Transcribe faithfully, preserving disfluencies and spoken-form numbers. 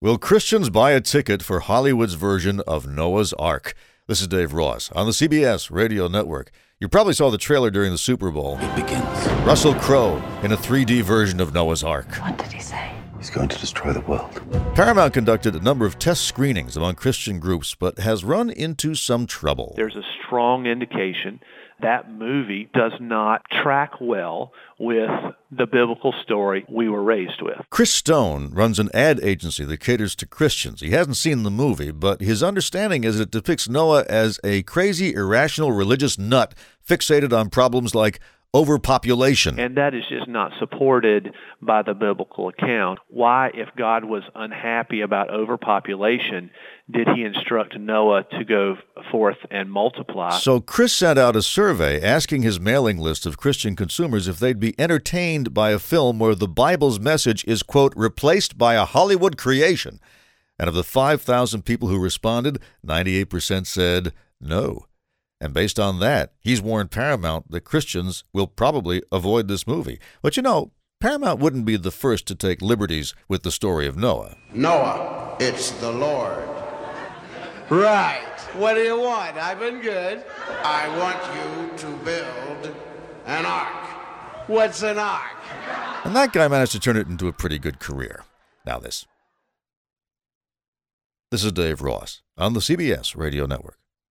Will Christians buy a ticket for Hollywood's version of Noah's Ark? This is Dave Ross on the C B S Radio Network. You probably saw the trailer during the Super Bowl. It begins. Russell Crowe in a three D version of Noah's Ark. What did he say? He's going to destroy the world. Paramount conducted a number of test screenings among Christian groups, but has run into some trouble. There's a strong indication that movie does not track well with the biblical story we were raised with. Chris Stone runs an ad agency that caters to Christians. He hasn't seen the movie, but his understanding is it depicts Noah as a crazy, irrational religious nut fixated on problems like overpopulation. And that is just not supported by the biblical account. Why, if God was unhappy about overpopulation, did he instruct Noah to go forth and multiply? So Chris sent out a survey asking his mailing list of Christian consumers if they'd be entertained by a film where the Bible's message is, quote, replaced by a Hollywood creation. And of the five thousand people who responded, ninety-eight percent said no. And based on that, he's warned Paramount that Christians will probably avoid this movie. But you know, Paramount wouldn't be the first to take liberties with the story of Noah. Noah, it's the Lord. Right. What do you want? I've been good. I want you to build an ark. What's an ark? And that guy managed to turn it into a pretty good career. Now this. This is Dave Ross on the C B S Radio Network.